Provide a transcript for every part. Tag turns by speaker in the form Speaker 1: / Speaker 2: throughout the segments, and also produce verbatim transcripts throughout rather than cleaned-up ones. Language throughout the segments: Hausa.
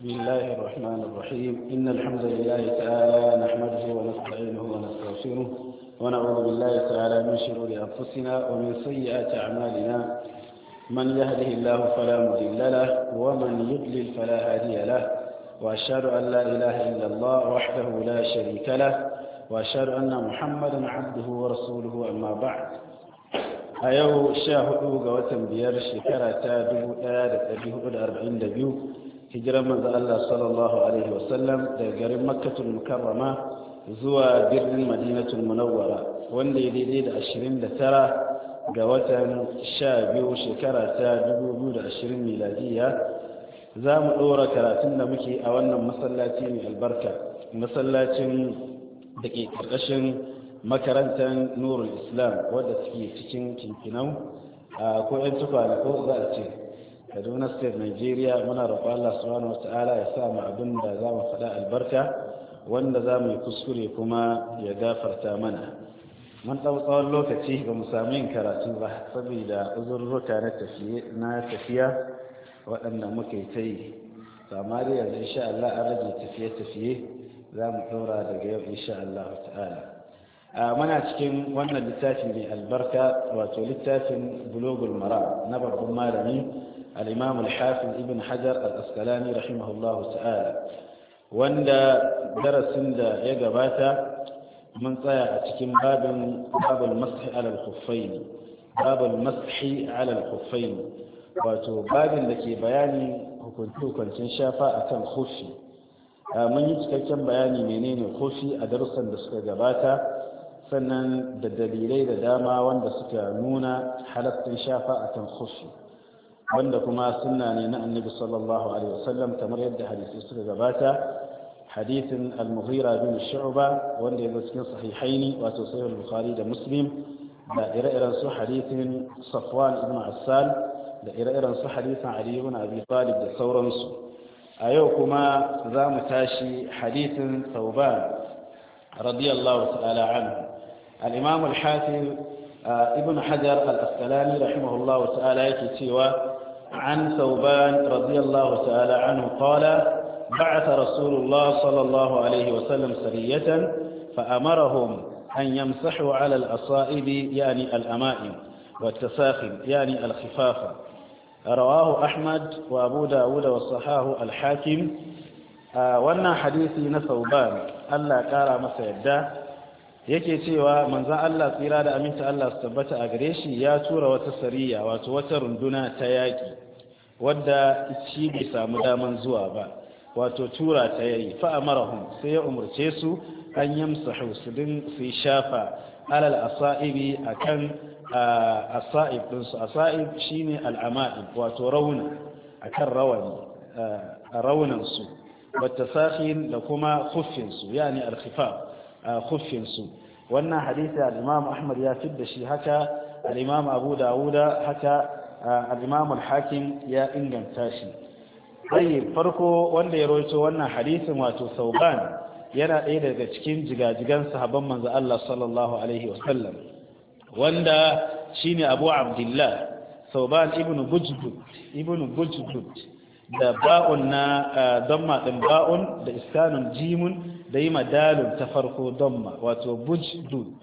Speaker 1: بسم الله الرحمن الرحيم إن الحمد لله تعالى نحمده ونستعينه ونستغفره ونعوذ بالله تعالى من شرور أنفسنا ومن سيئات أعمالنا من يهده الله فلا مضل له ومن يضلل فلا هادي له وأشهد أن لا إله إلا الله وحده لا شريك له وأشهد أن محمدا عبده ورسوله أما بعد أيو شاهدوا قوة بيار شكرة تادو آد أبيه أربعين دبيو hijirar manzo Allah sallallahu alaihi wasallam daga garin Makkatul Mukarrama zuwa birnin Madinatul Munawwara wanda ya daidai da ashirin da tara ga watan sha biyu shekara ta dubu biyu da ashirin miladiya za mu ɗora karatun da muke a wannan masallaci mai albarka masallacin da ke ƙarƙashin makarantar Nurul Islam wadda suke cikin Kinkinau ko 'yan tukwane ko za a ce Kaduna State Nigeria muna roƙon Allah subhanahu wata'ala ya sa mu abin da za mu faɗa albarka wanda za mu yi kuskure kuma ya gafarta mana mun ɗau tsawon lokaci ba mu samu yin karatu ba saboda uzurruka na tafiye na tafiya waɗanda muke ta yi amma dai yanzu insha Allah an rage tafiye-tafiye za mu ɗora daga yau insha Allah ta'ala muna cikin wannan littafin mai albarka wato littafin bulugul mara na babban malami الإمام الحافظ ابن حجر الأسقلاني رحمه الله تعالى واندا درس دا يقباتا من طيع تكين باب باب المسح على الخفين باب المسح على الخفين واتو باب لكي بياني hukuntu kwancin shafa akan khufi mun yi cikakken bayani menene khufi a darussan da suka gabata sannan da dalilai da dama wanda suka nuna halaccin shafa akan khufi wanda kuma sunna ne na annabi sallallahu alaihi wasallam kamar yadda hadisi suka gabata hadisin al-mughira bin shu'ba wanda yake cikin sahihaini wato sahih al-bukhari da muslim da ire-iren su hadisin safwan ibn assal da ire-iren su hadisin ali ibn abi talib da sauransu a yau kuma za mu tashi hadisin thawban radiyallahu ta'ala anhu al-imam al-hafiz ibn hajar al-asqalani rahimahullahu ta'ala yake cewa عن ثوبان رضي الله تعالى عنه قال بعث رسول الله صلى الله عليه وسلم سرية فأمرهم أن يمسحوا على الأصائب يعني الأمائم والتساخن يعني الخفافة رواه أحمد وأبو داود وصحاه الحاكم آه وانا حديثي نثوبان ألا كارا مسيدا yake cewa manzon Allah tsira da aminta Allah su tabbata a gare shi ya tura wata sariya wato wata runduna ta yaki wadda shi bai samu daman zuwa ba wato tura ta yayi fa amarahum sai ya umurce su an yamsahu su din su shafa alal asaibi akan asaib din su asaib shine al'ama'ib wato rauna akan rawani raunan su wata sakhin da kuma khuffin su yani al-khifaf khuffinsu wannan hadisi al-imam ahmad ya fidda shi haka al-imam abu dawuda haka al-imam al-hakim ya inganta shi sai farko wanda ya rawaito wannan hadisin wato sauban yana ɗaya daga cikin jigajigan sahabban manzo Allah sallallahu alaihi wasallam wanda shine abu abdullah sauban ibn bujdud ibn bujdud da ba'un na damma din ba'un da iskanun jimun da yi madalun ta farko damma wato bujdud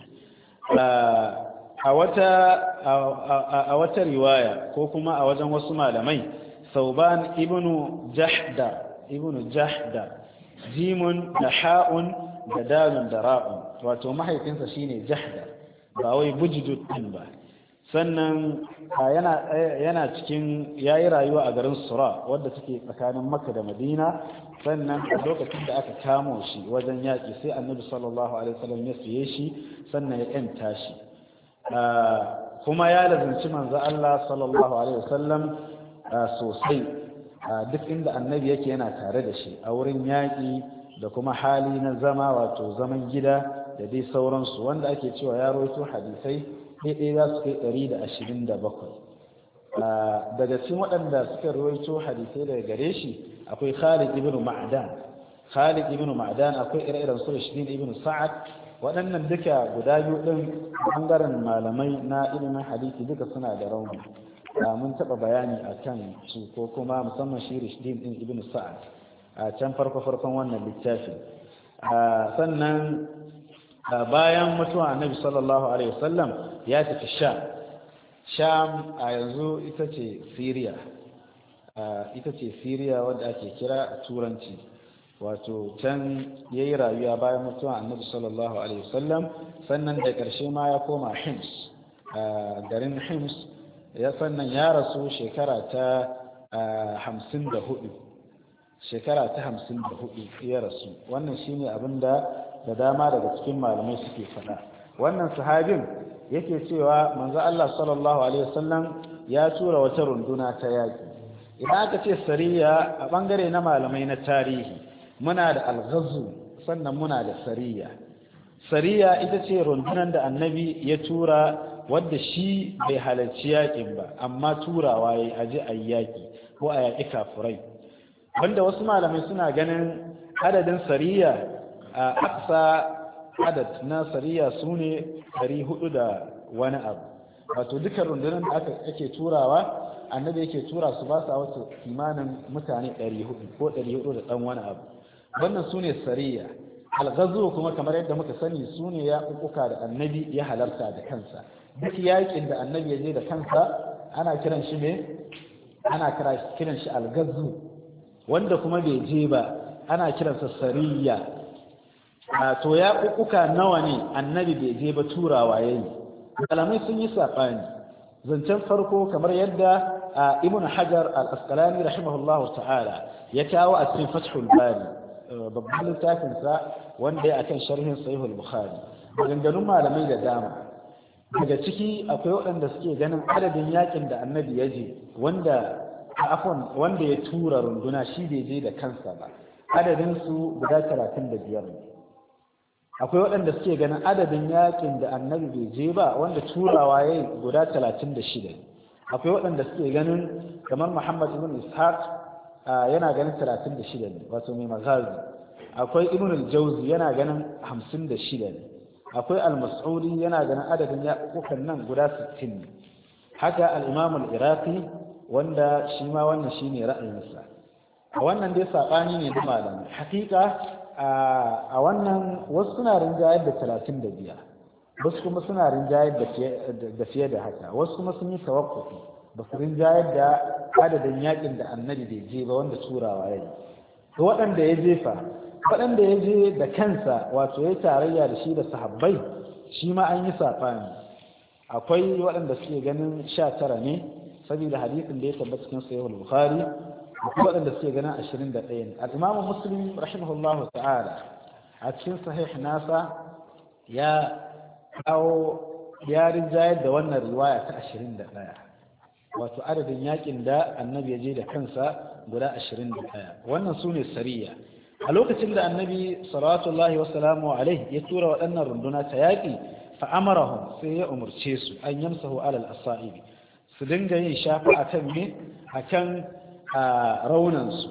Speaker 1: a wata a wata riwaya ko kuma a wajen wasu malamai sauban ibnu jahda ibnu jahda jimun da ha'un da dalun da ra'un wato mahaifinsa shine jahda ba wai bujdud din ba sannan yana yana cikin yayi rayuwa a garin Sura wadda take tsakanin Makka da Madina sannan a lokacin da aka kamo shi wajen yaki sai Annabi sallallahu alaihi wasallam ya siye shi sannan ya yanta shi kuma ya lazimci manzo Allah sallallahu alaihi wasallam sosai duk inda Annabi yake yana tare da shi a wurin yaki da kuma hali na zama wato zaman gida da dai sauransu wanda ake cewa ya rawaito hadisai ɗaya za su kai ɗari da ashirin da bakwai daga cikin waɗanda suka rawaito hadisai daga gare shi akwai Khalid ibn Ma'dan Khalid ibn Ma'dan akwai ire-iren su Rashidin ibn Sa'ad waɗannan duka guda biyu ɗin ɓangaren malamai na ilimin hadisi duka suna da rauni mun taɓa bayani a kan su ko kuma musamman shi Rashidin ibn Sa'ad a can farko farkon wannan littafin. Sannan bayan mutuwa annabi sallallahu alaihi wasallam ya tafi sham sham a yanzu ita ce syria ita ce syria wadda ake kira a turanci, wato can yayi rayuwa bayan mutuwa annabi sallallahu alaihi wasallam. sannan da ƙarshe ma ya koma hims, garin hims ya sannan ya rasu shekara ta hamsin da hudu shekara ta hamsin da hudu ya rasu. wannan shine abin da da dama daga cikin malamai suke faɗa. wannan sahabin yake cewa manzo Allah sallallahu alaihi wasallam ya tura wata runduna ta yaki. idan aka ce sariya a bangare na malamai na tarihi muna da al-ghazw sannan muna da sariya. sariya ita ce rundunar da annabi ya tura wadda shi bai halarci yakin ba amma turawa yayi aje ayi yaki ko a yaki kafurai, wanda wasu malamai suna ganin adadin sariya a aksa adad na sariya su ne ɗari hudu da wani abu, wato dukkan rundunar da aka ake turawa annabi yake tura su ba sa wasu kimanin mutane ɗari hudu ko ɗari hudu da ɗan wani abu. wannan su ne sariya. algazu kuma kamar yadda muka sani su ne ya kuka da annabi ya halarta da kansa. duk yakin da annabi ya je da kansa ana kiran shi ne ana kiran shi algazu, wanda kuma bai je ba ana kiransa sariya. to ya kuka nawa ne annabi bai je ba turawa yayi? malamai sun yi sabani. zancen farko kamar yadda ibn hajar al-asqalani rahimahullahu ta'ala ya kawo a cikin fathul bari babban littafin sa wanda ya akan sharhin sahih al-bukhari, maganganun malamai da dama. daga ciki akwai waɗanda suke ganin adadin yakin da annabi ya je wanda afwan wanda ya tura runduna shi bai je da kansa ba, adadin su guda talatin da biyar ne. akwai waɗanda suke ganin adadin yakin da annabi bai je ba wanda turawa yayi guda talatin da shida. akwai waɗanda suke ganin kamar Muhammad ibn Ishaq yana ganin talatin da shida ne, wato mai magazi. akwai Ibn al-Jawzi yana ganin hamsin da shida ne. akwai al-Mas'udi yana ganin adadin yakukan nan guda sittin ne. haka al-Imam al-Iraqi wanda shi ma wannan shine ra'ayinsa. a wannan dai sabani ne da malamai. hakika a wannan wasu suna rinjayar da talatin da biyar, wasu kuma suna rinjayar da fiye da haka, wasu kuma sun yi tawakkufi ba su rinjayar da adadin yakin da annabi bai je ba wanda turawa ya yi. to waɗanda ya jefa waɗanda ya je da kansa wato ya tarayya da shi da sahabbai shi ma an yi saɓani. akwai waɗanda suke ganin sha tara ne saboda hadisin da ya tabbata cikin sahih al-bukhari, akwai waɗanda suke ganin ashirin da ɗaya ne. al-imamu muslim rahimahullahu ta'ala a cikin sahih nasa ya kawo ya rinjayar da wannan riwaya ta ashirin da ɗaya, wato adadin yakin da annabi ya je da kansa guda ashirin da ɗaya. wannan su ne sariya. a lokacin da annabi salawatullahi wasalamu alaihi ya tura waɗannan runduna ta yaƙi fa'amarahum sai ya umarce su an yamsahu alal asa'ibi, su dinga yin shafa akan me akan raunansu,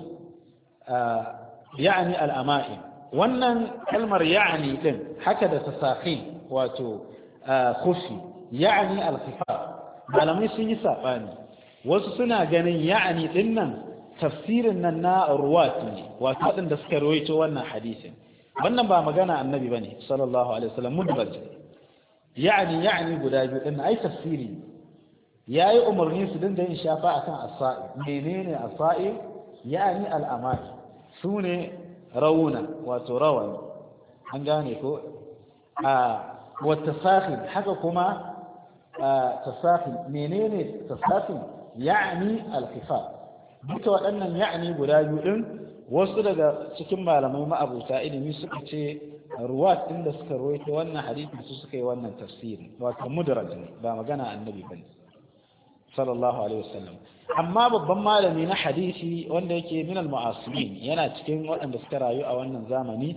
Speaker 1: ya'ani al'ama'in. wannan kalmar ya'ani din haka da tasakhin wato kufi ya'ani al-khifaf, malamai sun yi sabani. wasu suna ganin ya'ani din nan tafsirin nan na ruwat ne, wato waɗanda suka rawaito wannan hadisin. wannan ba magana annabi bane sallallahu alaihi wasallam, mudbaj. ya'ani ya'ani guda biyu din ai tafsiri yayi umarni su dinga yin shafa akan as-sa'i. menene as-sa'i? ya'ani al-amani, sune rauna wato rawani, an gane ko. a wata sahin haka kuma tasahin, menene tasahin? ya'ani al-khifaf. duka waɗannan ya'ani guda biyu din wasu daga cikin malamai ma'abuta ilimi suka ce ruwat din da suka rawaito wannan hadisi su suka yi wannan tafsiri, wato mudraj ne, ba magana annabi bane sallallahu alaihi wasallam. amma babban malami na hadisi wanda yake min al-mu'asirin yana cikin waɗanda suka rayu a wannan zamani,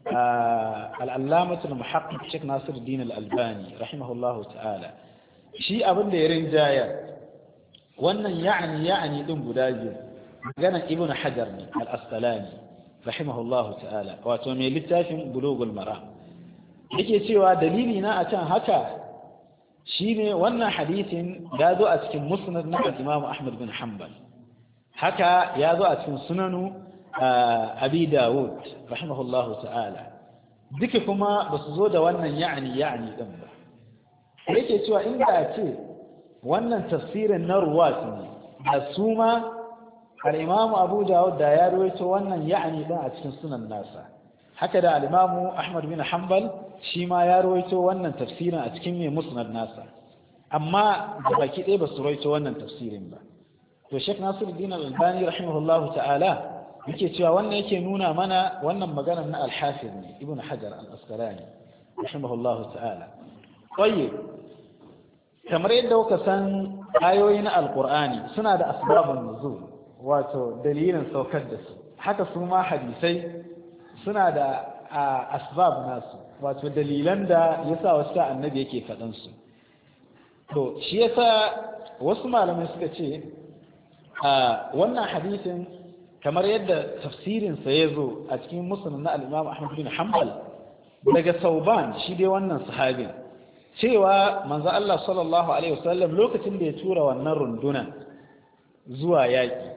Speaker 1: al-allamatu al-muhaqqiq Sheikh Nasiruddin al-Albani rahimahullahu ta'ala, shi abin da ya rinjaya wannan ya'ani ya'ani din guda biyu magana Ibn Hajar ne al-Asqalani rahimahullahu ta'ala, wato mai littafin Bulughul Maram. yake cewa dalili na akan haka shine wannan hadisin ya zo a cikin musnad na Imam Ahmad bin Hanbal, haka ya zo a cikin sunanu abi dawud rahimahullahu ta'ala duka kuma ba su zo da wannan ya'ani ya'ani din ba yake cewa inda a ce wannan tafsirin na ruwat ne da su ma al-imamu abu dawud da ya rawaito wannan ya'ani din a cikin sunan nasa haka da al-imamu ahmad bin hanbal shi ma ya rawaito wannan tafsirin a cikin mai musnad nasa amma da baki ɗaya ba su rawaito wannan tafsirin ba to Sheikh Nasiruddin Al-Albani rahimahullahu ta'ala yake cewa wannan yake nuna mana wannan maganar na Al-Hafiz ne Ibn Hajar Al-Asqalani rahimahullahu ta'ala tayyib kamar yadda kuka san ayoyi na Al-Qur'ani suna da asbabun nuzul wato dalilin saukar da su haka su ma hadisai suna da asbab nasu wato dalilan da yasa wasu annabi yake faɗan su to shi yasa wasu malamai suka ce wannan hadisin kamar yadda tafsirinsa ya zo a cikin musnad na al-Imam Ahmad bin Hanbal daga Sauban shi dai wannan sahabin cewa manzo Allah sallallahu alaihi wasallam lokacin da ya tura wannan rundunan zuwa yaki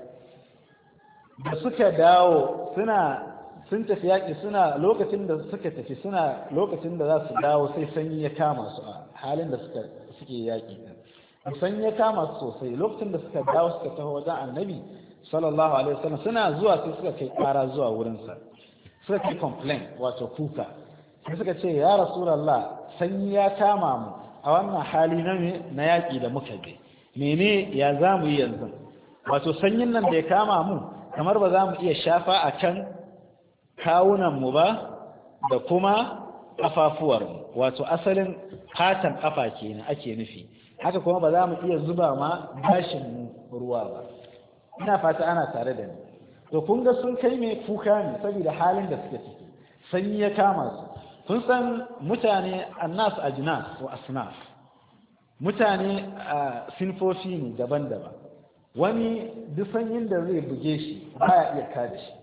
Speaker 1: da suka dawo suna sun tafi yaki suna lokacin da suka tafi suna lokacin da za su dawo sai sanyi ya kama su a halin da suka suke yaki sanyi ya kama su sosai lokacin da suka dawo suka taho wajen annabi sallallahu alaihi wasallam suna zuwa sai suka kai kara zuwa wurinsa suka kai complain wato kuka sai suka ce ya rasulullah sanyi ya kama mu a wannan hali na na yaki da muka je mene ya zamu yi yanzu wato sanyin nan da ya kama mu kamar ba za mu iya shafa akan kawunan mu ba da kuma kafafuwar mu wato asalin fatan kafa kenan ake nufi haka kuma ba za mu iya zuba ma gashin mu ruwa ba ina fata ana tare da ni to kun ga sun kai mai kuka ne saboda halin da suke ciki sanyi ya kama su kun san mutane annas ajnas wa asnaf mutane a sinfofi ne daban-daban wani duk sanyin da zai buge shi baya iya kada shi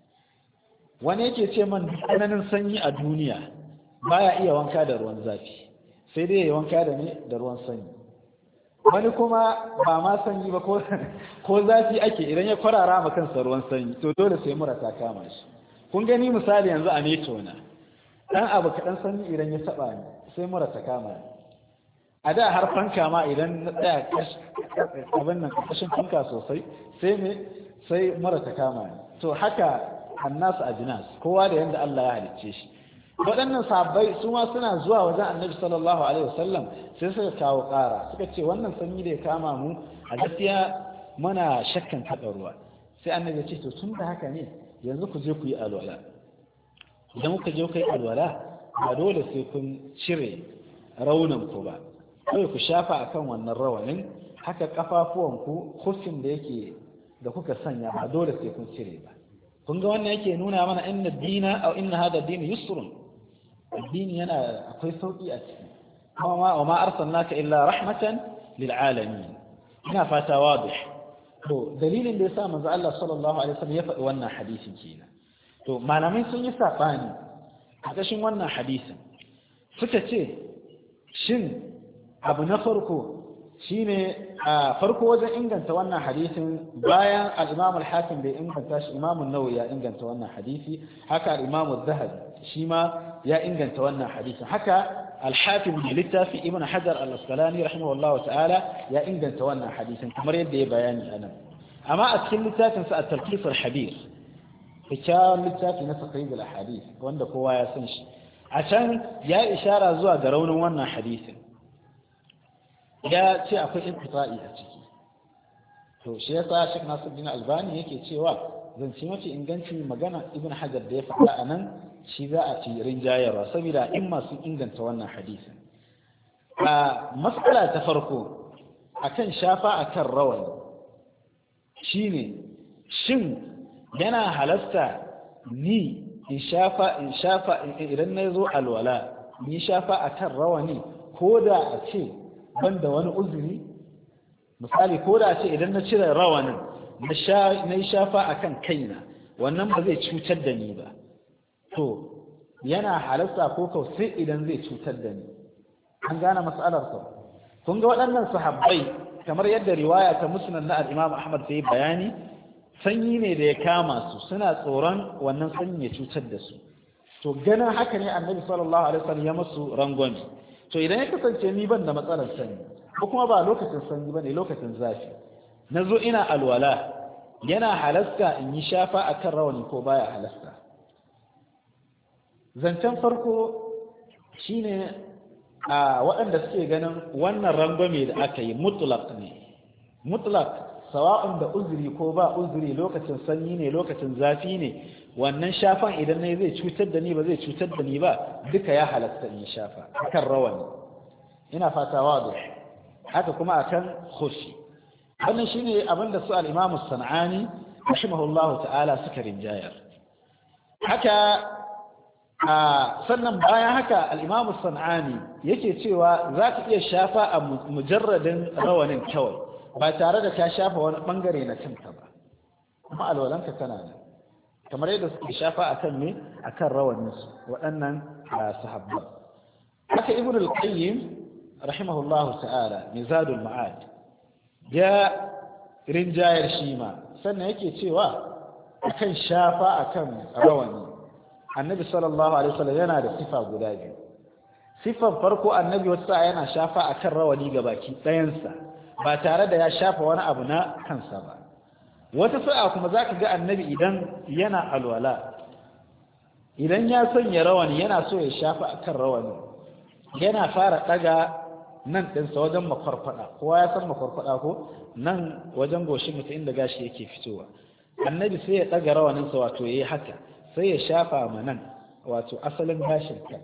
Speaker 1: wani yake ce man tsananin sanyi a duniya baya iya wanka da ruwan zafi sai dai ya wanka da ne da ruwan sanyi wani kuma ba ma sanyi ba ko zafi ake idan ya kwarara ma kansa ruwan sanyi to dole sai mura ta kama shi kun gani misali yanzu a neto na dan abu kaɗan sanyi idan ya saba ni sai mura ta kama ni a da har fanka ma idan na tsaya abin nan kashin fanka sosai sai me sai mura ta kama ni to haka annasu ajnas kowa da yanda Allah ya halicce shi waɗannan sahabbai su ma suna zuwa wajen annabi sallallahu alaihi wasallam sai suka kawo ƙara suka ce wannan sanyi da ya kama mu a gaskiya muna shakkan taɓa ruwa sai annabi ya ce to tun da haka ne yanzu ku je ku yi alwala idan kuka je ku yi alwala ba dole sai kun cire raunin ku ba kawai ku shafa akan wannan rawanin haka kafafuwan ku hufin da yake da kuka sanya ba dole sai kun cire ba kun ga wannan yake nuna mana inna dina aw inna hada din yusrun addini yana akwai sauki a ciki kuma wa ma arsalnaka illa rahmatan lil alamin ina fata wadih to dalilin da yasa manzo Allah sallallahu alaihi wasallam ya faɗi wannan hadisin kenan to malamai sun yi sabani a kashin wannan hadisin suka ce shin abu na farko shine a farko wajen inganta wannan hadisin bayan al-Imam al-Hakim bai inganta shi Imam an-Nawawi ya inganta wannan hadisi haka al-Imam az-Zahabi shi ma ya inganta wannan hadisin haka al-Hakim bi littafi Ibn Hajar al-Asqalani rahimahullah ta'ala ya inganta wannan hadisin kamar yadda ya bayani anan amma a cikin littafin sa at-Talqis al-Habir kitaban littafi na sahih al-hadith wanda kowa ya san shi a can ya ishara zuwa ga raunin wannan hadisin ya ce akwai inqita'i a ciki to shi yasa Sheikh Nasiruddin Albani yake cewa zan ci mafi inganci magana Ibn Hajar da ya faɗa a nan shi za a ci rinjayarwa saboda in masu inganta wannan hadisin a matsala ta farko akan shafa akan rawani shine shin yana halasta ni in shafa in shafa idan na zo alwala ni shafa akan rawani ko da a ce ban da wani uzuri misali ko da ce idan na cire rawanin na yi shafa a kan kaina wannan ba zai cutar da ni ba to yana halarta ko kau sai idan zai cutar da ni an gane matsalar sa kun ga waɗannan sahabbai kamar yadda riwaya ta musnad na al-Imam Ahmad sai bayani sanyi ne da ya kama su suna tsoron wannan sanyi ya cutar da su to ganin haka ne annabi sallallahu alaihi wasallam ya musu rangwame to idan ya kasance ni ban da matsalar sanyi ko kuma ba lokacin sanyi bane lokacin zafi nazo ina alwala yana halasta in yi shafa akan rawani ko baya halasta zancen farko shine a waɗanda suke ganin wannan rangwame da aka yi mutlaq ne mutlaq sawa'un da uzuri ko ba uzuri lokacin sanyi ne lokacin zafi ne wannan shafan idan ne zai cutar da ni ba zai cutar da ni ba duka ya halatta in shafa akan rawani ina fata wado haka kuma akan khushi wannan shine abin da su al-Imam as-San'ani rahimahullahu ta'ala suka rinjayar haka sannan bayan haka al-Imam as-San'ani yake cewa zaka iya shafa a mujarradin rawanin kawai ba tare da ka shafa wani bangare na kanka ba kuma alwalanka tana nan kamar yadda suke shafa akan ne akan rawanin su waɗannan sahabban haka Ibn al-Qayyim rahimahullahu ta'ala Mizadul Ma'ad ya rinjayar shi ma sannan yake cewa akan shafa akan rawani annabi sallallahu alaihi wasallam yana da sifa guda biyu sifar farko annabi wasa yana shafa akan rawani gabaki ɗayansa ba tare da ya shafa wani abu na kansa ba wata sa'a kuma zaka ga annabi idan yana alwala idan ya sanya rawani yana so ya shafa akan rawani yana fara daga nan ɗinsa wajen makwarkwada kowa ya san makwarkwada ko nan wajen goshin mutum inda gashi yake fitowa annabi sai ya daga rawaninsa wato yayi haka sai ya shafa ma nan wato asalin gashin kan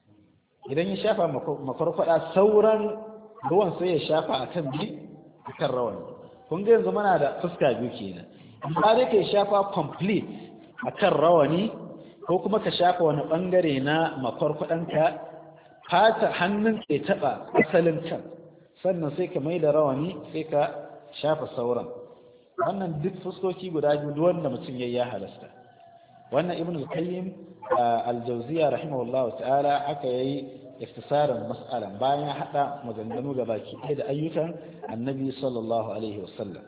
Speaker 1: idan ya shafa makwarkwada sauran ruwan sai ya shafa akan bi akan rawani kun ga yanzu muna da fuska biyu kenan amma dai kai shafa complete akan rawani ko kuma ka shafa wani bangare na makwarkwadanka fata hannun ke taba asalin kan sannan sai ka mai da rawani sai ka shafa sauran wannan duk fuskoki guda biyu duk wanda mutum yayi ya halasta wannan ibn al-qayyim al-jawziya rahimahullahu ta'ala aka yayi iftisarin mas'alan bayan hada maganganu ga baki ɗaya da ayyukan annabi sallallahu alaihi wasallam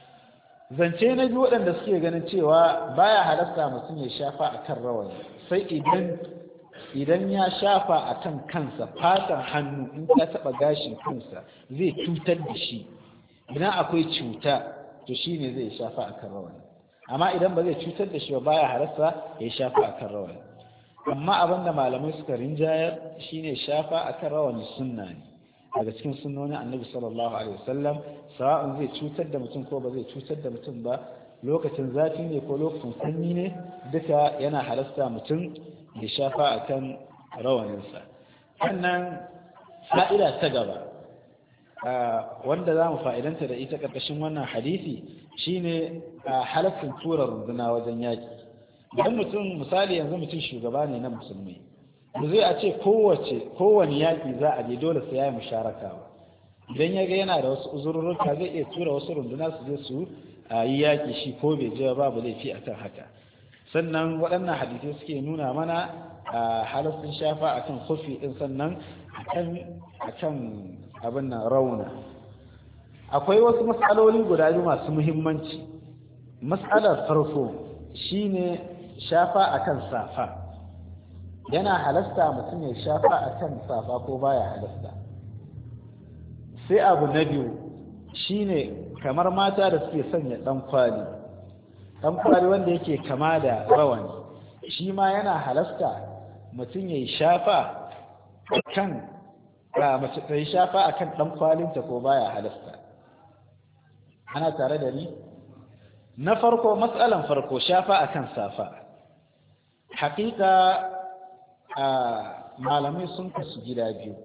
Speaker 1: zance na biyu waɗanda suke ganin cewa baya halasta mutum ya shafa akan rawani sai idan idan ya shafa akan kansa fatan hannu in ta taba gashin kansa zai cutar da shi idan akwai cuta to shine zai shafa akan rawani amma idan ba zai cutar da shi ba baya halasta ya shafa akan rawani amma abinda malamai suka rinjayar shine shafa akan rawani sunna ne daga cikin sunnonin annabi sallallahu alaihi wasallam sawa'un zai cutar da mutum ko ba zai cutar da mutum ba lokacin zafi ne ko lokacin sanyi ne duka yana halasta mutum ya shafa akan rawaninsa sannan fa'ida ta gaba wanda za mu fa'idanta da ita ƙarƙashin wannan hadisi shine halaccin tura runduna wajen yaƙi idan mutum misali yanzu mutum shugaba ne na musulmi ba zai a ce kowace kowane yaƙi za a je dole sai ya yi musharaka ba idan ya ga yana da wasu uzurruka zai iya tura wasu runduna su je su yi yaƙi shi ko bai je babu laifi akan haka sannan waɗannan hadisai suke nuna mana halaccin shafa akan kofi ɗin sannan akan abin nan rauna akwai wasu matsaloli guda biyu masu muhimmanci matsalar farko shine shafa akan safa yana halasta mutum ya shafa akan safa ko baya halasta sai abu na biyu shine kamar mata da suke sanya dan kwali dan kwali wanda yake kama da rawani shi ma yana halasta mutum ya shafa akan ba mace ta yi shafa akan dan kwalinta ko baya halasta ana tare da ni na farko matsalan farko shafa akan safa haƙiƙa a malamai sun kasu gida biyu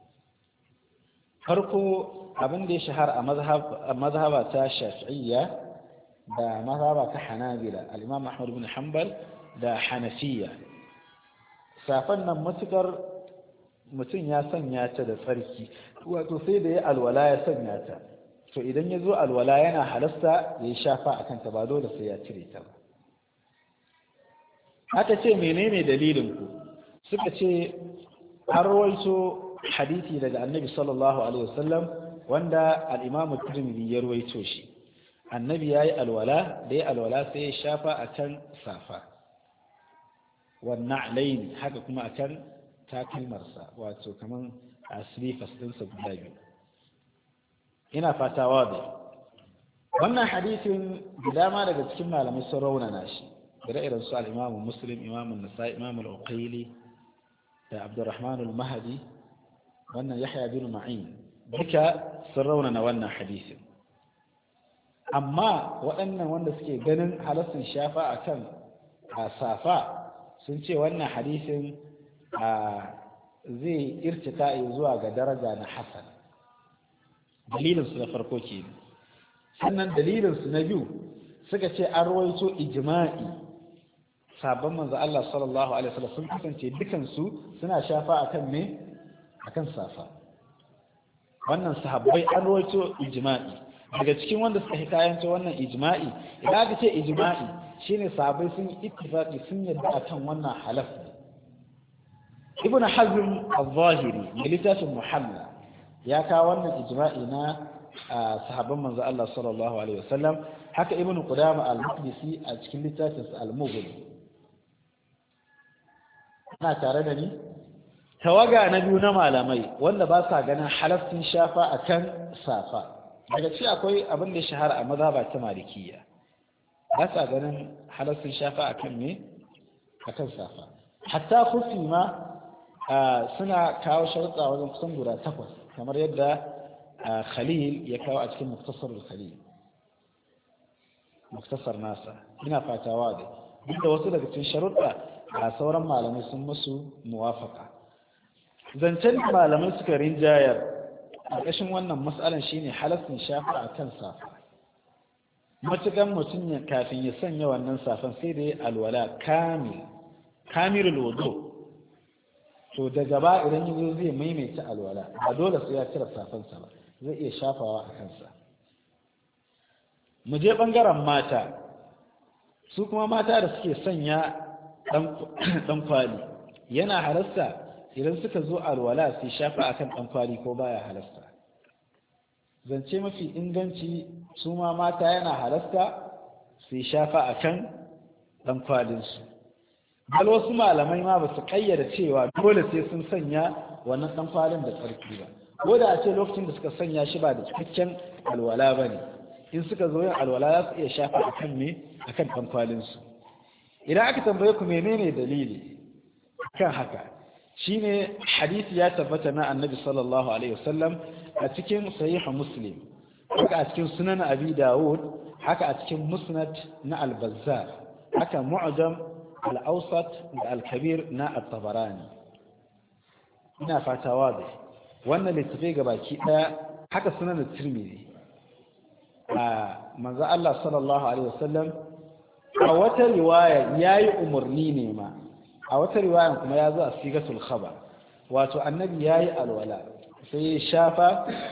Speaker 1: farko abin da ya shahara a mazhaba ta shafi'iyya da mazhaba ta hanabila al-imam ahmad bin hanbal da hanafiya safan nan matukar mutum ya sanya ta da tsarki wato sai da ya alwala ya sanya ta to idan ya zo alwala yana halasta ya yi shafa a kanta ba dole sai ya cire ta ba aka ce menene dalilin ku suka ce an rawaito hadisi daga annabi sallallahu alaihi wasallam wanda al-imam tirmidhi ya rawaito shi annabi yayi alwala da ya alwala sai ya shafa akan safa wannan alaini haka kuma akan takalmarsa wato kaman aslifas ɗinsa guda biyu. ina fata wazi wannan hadisin da dama daga cikin malamai sun raunana shi da irin su al-Imam Muslim, Imam An-Nasa'i, Imam Al-Uqayli da Abdurrahman Al-Mahdi, wannan Yahya bin Ma'in duka sun raunana wannan hadisin. Amma waɗannan wanda suke ganin halassin shafa akan safa sun ce wannan hadisin zai irtika zuwa ga daraja na hasan. Dalilinsu na farko ke sannan dalilinsu na biyu suka ce an rawaito ijma'i sabon manzo Allah sallallahu alaihi wasallam sun kasance dukansu suna shafa akan me akan safa. Wannan sahabbai an rawaito ijma'i daga cikin wanda suka hikayanta wannan ijma'i idan aka ce ijma'i shine sahabbai sun yi ittifaqi sun yadda akan wannan halaf. Ibn Hazm al-Zahiri mai littafin Muhalla ya kawo wannan ijma'i na sahabban manzo Allah sallallahu alaihi wasallam, haka Ibn Qudama al-Maqdisi a cikin littafin al-Mughni. ana tare da ni tawaga na biyu na malamai wanda ba sa ganin halaccin shafa akan safa daga ci akwai abin da shahara a mazhaba ta Malikiyya, ba sa ganin halaccin shafa akan me akan safa. Hatta kufi ma suna kawo sharuɗa wajen kusan guda takwas kamar yadda Khalil ya kawo a cikin Muktasar Khalil, Muktasar nasa. Ina fatawa da duk da wasu daga cikin sharuɗa a sauran malamai sun musu muwafaka. Zancen malamai suka rinjayar a ƙashin wannan matsalan shine halaccin shafa a kan safa. Matukan mutum ya kafin ya sanya wannan safan sai da ya alwala kamil kamilul wudu, to da gaba idan yanzu zai maimaita alwala ba dole sai ya cire safansa ba, zai iya shafawa a kansa. Mu je ɓangaren mata, su kuma mata da suke sanya ɗan kwali yana halasta idan suka zo alwala sai shafa akan ɗan kwali ko baya halasta. Zance mafi inganci su ma mata yana halasta sai shafa akan ɗan kwalinsu. Bal wasu malamai ma ba su kayyada cewa dole sai sun sanya wannan ɗan kwalin da tsarki ba, ko da a ce lokacin da suka sanya shi ba da cikakken alwala ba ne, in suka zo yin alwala za su iya shafa akan me akan ɗan kwalinsu. Idan aka tambaye ku menene dalili kan haka, shine hadisi ya tabbata na annabi sallallahu alaihi wasallam a cikin sahih Muslim, haka a cikin sunan Abi Dawud, haka a cikin musnad na al-Bazzar, haka mu'jam al-Awsat da al-Kabir na at-Tabarani. Ina fata wazi wannan littafi gabaki daya, haka sunan Tirmidhi. a manzo Allah sallallahu alaihi wasallam a wata riwaya yayi umarni ne ma, a wata riwaya kuma ya zo a sigatul khabar, wato annabi yayi alwala sai ya shafa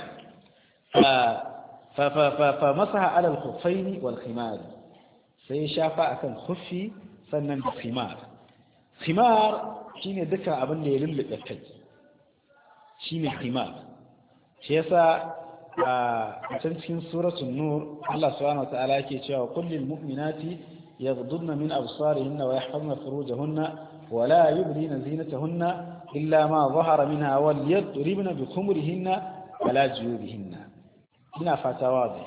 Speaker 1: fa fa fa fa masaha ala al-khuffayn wal khimar, sai ya shafa akan khuffi sannan da khimar. Khimar shine duka abin da ya lullube kai, shine khimar. Shi yasa a can cikin suratul nur Allah subhanahu wataala yake cewa kullil mu'minati yaghdudna min absarihinna wa yahfazna furujahunna wa la yubdina zinatahunna illa ma dhahara minha wal yadribna bi khumurihinna ala juyubihinna. ina fata wazi.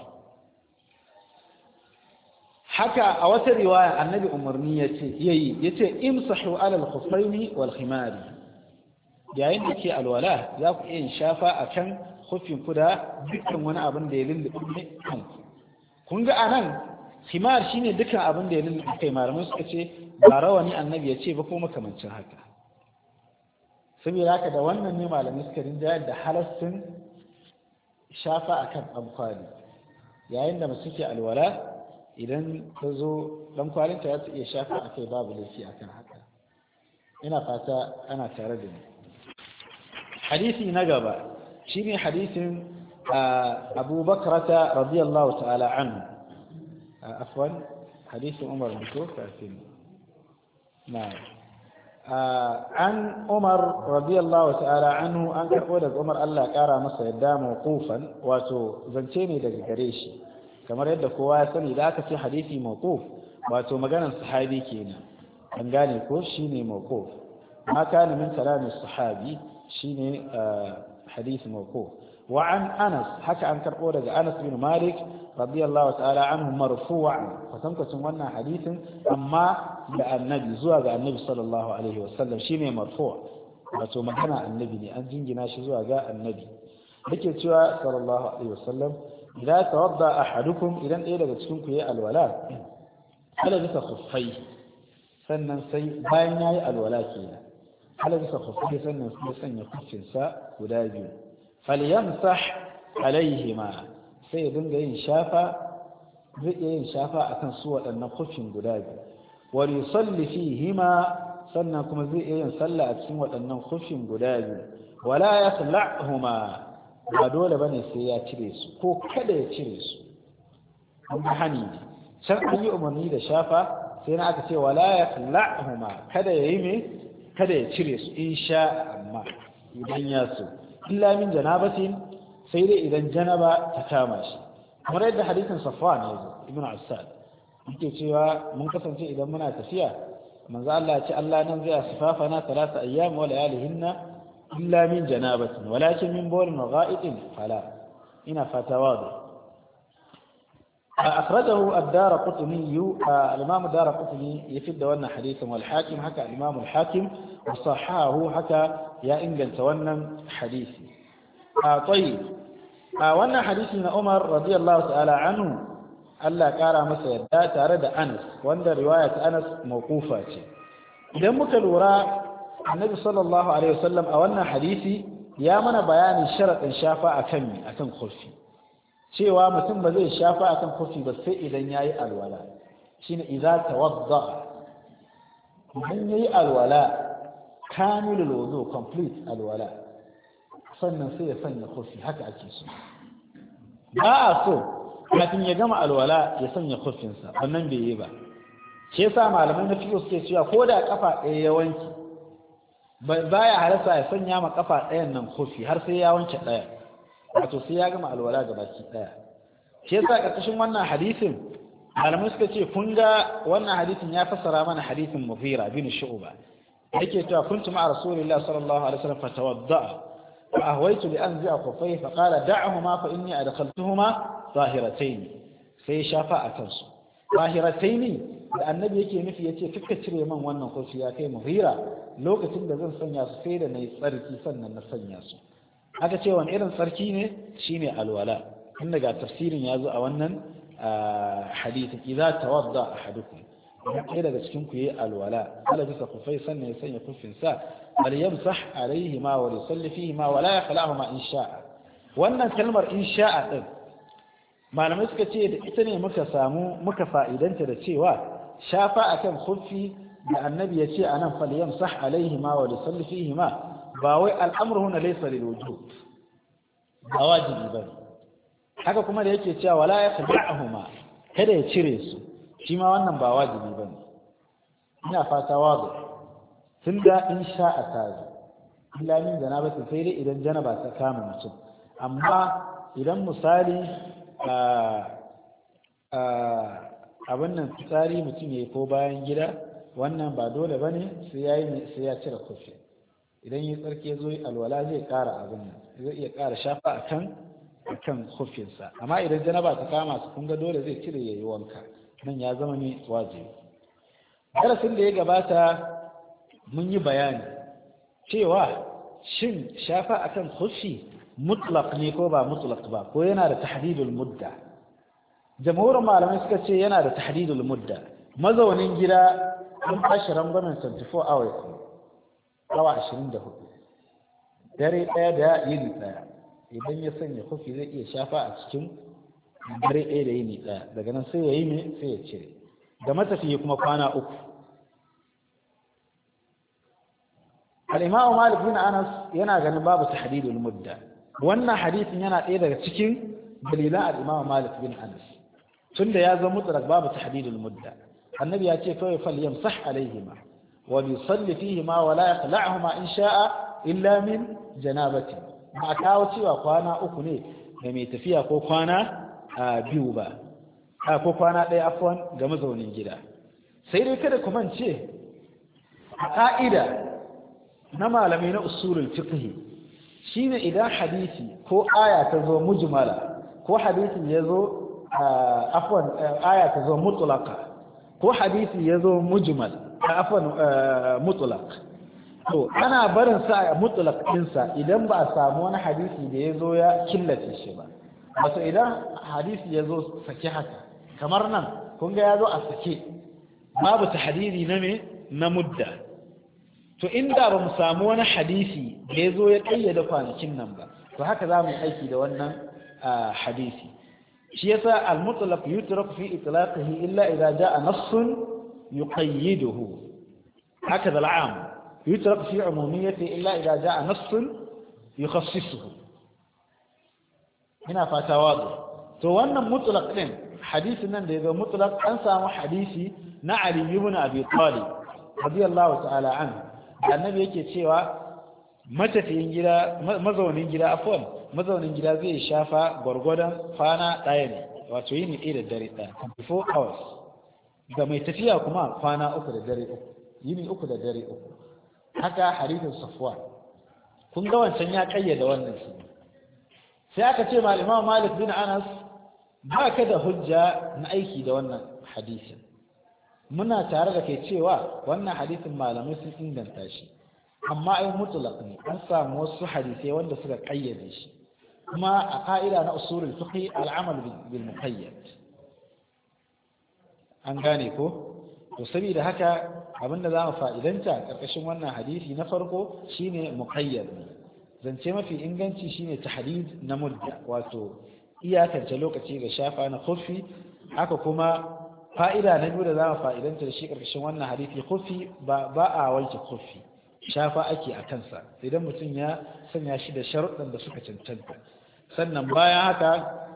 Speaker 1: haka a wata riwaya annabi umarni yace yayi yace imsahu ala al-khuffaini wal khimari, yayin da ke alwala za ku iya shafa akan khufin ku da dukkan wani abin da ya lullube kanku. kun ga anan khimar shine dukkan abin da ya lullube kai, malamai suka ce ba rawani annabi ya ce ba ko makamancin haka. saboda haka da wannan ne malamai suka rinjayar da halassun shafa akan dan kwali yayin da mace ke alwala, idan ta zo dan kwalinta ya iya shafa akai babu laifi akan haka. ina fata ana tare da ni. hadisi na gaba shine hadisin Abu Bakrata radiyallahu ta'ala anhu, afwan hadisin Umar bin Khattab. na'am an Umar radiyallahu ta'ala anhu, an karbo daga Umar Allah kara masa yadda mawqufan, wato zance ne daga gare shi kamar yadda kowa ya sani da aka ce hadisi mawquf wato maganar sahabi kenan an gane ko shine mawquf ma kana min kalamin sahabi shine hadisi mawquf wa an Anas haka an karbo daga Anas bin Malik radiyallahu ta'ala anhu marfu'an kwatankwacin wannan hadisin amma da annabi zuwa ga annabi sallallahu alaihi wasallam shine marfu' wato magana annabi ne an jingina shi zuwa ga annabi yake cewa sallallahu alaihi wasallam idan tawadda ahadukum idan ɗaya daga cikin ku yayi alwala ala bisa khuffai sannan sai bayan yayi alwala kenan ala bisa khuffai sannan sai sanya kuffinsa guda biyu falyamsah alaihima sai ya dinga yin shafa zai iya yin shafa akan su waɗannan kuffin guda biyu wa yusalli fihima sannan kuma zai iya yin sallah a cikin waɗannan kuffin guda biyu wala yakhla'huma ba dole bane sai ya cire su ko kada ya cire su an hani ne can an yi umarni da shafa sai na aka ce wala yakhla'huma kada ya yi me kada ya cire su insha amma idan ya so illa min janabatin sai dai idan janaba ta kama shi kamar yadda hadisin Safwan ya zo ibnu Asad yake cewa mun kasance idan muna tafiya manzo Allah ya ce Allah nan zai asfafana talata ayyam wa layalihinna illa min janabatin walakin min bawlin wa gha'itin fala ina fata wadu akhrajahu ad-Daraqutni al-Imam ad-Daraqutni yafid wannan hadisin wal Hakim haka al-Imam al-Hakim wa sahahu haka ya inganta wannan hadisi a tayyib a wannan hadisi na Umar radiyallahu ta'ala anhu Allah kara masa yadda tare da Anas wanda riwaya ta Anas mawqufa ce idan muka lura Annabi sallallahu alaihi wasallam a wannan hadisi ya mana bayanin sharadin shafa akan mi akan khuffi cewa mutum ba zai shafa akan khuffi ba sai idan yayi alwala shine idza tawadda idan yayi alwala kamilul wudu complete alwala sannan sai ya sanya khuffi haka ake so ba a so kafin ya gama alwala ya sanya khuffinsa wannan bai yi ba shi yasa malamai na fiqh suke cewa ko da kafa ɗaya ya wanke baya halarsa ya sanya ma kafa ɗayan nan khuffi har sai ya wanke ɗaya wato sai ya gama alwala gabaki ɗaya shi yasa karkashin wannan hadisin malamai suka ce kun ga wannan hadisin ya fassara mana hadisin Mughira bin Shu'ba yake cewa kuntu ma'a rasulillahi sallallahu alaihi wasallam fatawadda فأهويت لأنزع خفيه فقال دعهما فإني أدخلتهما ظاهرتين في شافاء كنسو ظاهرتين لأن النبي يكي نفي يتي فكتري من وانا خفيا كي مغيرة لو كتن دزن سنياسو سيدا نيساركي سنة نسنياسو haka ce wani irin sarki ne shine alwala inda ga tafsirin ya zo a wannan hadithin idza tawadda ahadukum idan daga cikin ku yayi alwala ala bisa kufai sannan ya sanya kufin sa bal yamsah alaihima wa yusalli fihima wa la yakhlahuma in sha'a wannan kalmar in sha'a din malamai suka ce da ita ne muka samu muka fa'idanta da cewa shafa akan kufi da annabi ya ce anan fal yamsah alaihima wa yusalli fihima ba wai al'amru huna laysa lil wujub ba wajibi bane haka kuma da yake cewa wala yakhlahuma kada ya cire su shi ma wannan ba wajibi bane ina fata wazo tun da in sha'a ta zo illa min janaba sai dai idan janaba ta kama mutum amma idan misali abin nan fitsari mutum ya yi ko bayan gida wannan ba dole ba ne sai ya cire kofi idan yi tsarki ya zo alwala zai kara abin nan zai iya kara shafa a kan kan kofinsa amma idan janaba ta kama su kun ga dole zai cire ya yi wanka nan ya zama ne wajibi darasin da ya gabata mun yi bayani cewa shin shafa akan kofi mutlaq ne ko ba mutlaq ba ko yana da tahdidul mudda jamhurin malamai suka ce yana da tahdidul mudda mazaunin gida an bashi rangwamen twenty four hours awa ashirin da hudu dare daya da yini daya idan ya sanya kofi zai iya shafa a cikin dare daya da yini daya daga nan sai ya yi ne sai ya cire da matafiya kuma kwana uku al-imam Malik bin Anas yana ganin babu tahdidul mudda wannan hadisin yana ɗaya daga cikin dalilan al-imam Malik bin Anas tunda ya zama mutlaq babu tahdidul mudda annabi ya ce kawai fal yamsah alaihima wa yusalli fihima wa la yaqla'uhuma in sha'a illa min janabati ba kawo cewa kwana uku ne da mai tafiya ko kwana biyu ba ko kwana ɗaya afwan ga mazaunin gida. Sai dai kada ku mance a ƙa'ida na malamai na usulul fiqh shine idan hadisi ko aya ta zo mujmala ko hadisi ya zo afwan aya ta zo mutlaqa ko hadisi ya zo mujmal afwan mutlaq to ana barin sa mutlaq ɗinsa idan ba a samu wani hadisi da ya zo ya killace shi ba. Wato idan hadisi ya zo sake haka kamar nan kun ga ya zo a sake babu tahdidi na me na mudda, to inda ba mu samu wani hadisi da ya zo ya kayyade kwanakin nan ba to haka za mu yi aiki da wannan hadisi. shi yasa al-mutlaq yutraku fi itlaqihi illa idza jaa nassun yuqayyiduhu hakaza al-'am yutraku fi umumiyyati illa idza jaa nassun yukhassisuhu. ina fata wazo to wannan mutlaq din hadisin nan da yazo mutlaq an samu hadisi na Ali ibn Abi Talib radiyallahu ta'ala anhu annabi yake cewa matafiyin gida mazaunin gida afwan mazaunin gida zai shafa gwargwadon kwana ɗaya ne wato yini ɗaya da dare ɗaya twenty-four hours ga mai tafiya kuma kwana uku da dare uku yini uku da dare uku haka hadisin Safwan kun ga wancan ya kayyada wannan shi sai aka ce mal Imam Malik bin Anas ba ka da hujja na aiki da wannan hadisin. Muna tare da kai cewa wannan hadisin malamai sun inganta shi amma ai mutlaq ne an samu wasu hadisai wanda suka kayyade shi kuma a ka'ida na usulul fiqh al'amal bil muqayyad an gane ko to saboda haka abinda zamu fa'idanta karkashin wannan hadisi na farko shine muqayyad zance mafi inganci shine tahdid na mudda wato iyakance lokaci ga shafa na khuffi haka kuma fa'ida na biyu da za mu fa'idanta da shi ƙarƙashin wannan hadisi khuffi ba ba a wanke khuffi shafa ake a kansa idan mutum ya sanya shi da sharuɗan da suka cancanta sannan bayan haka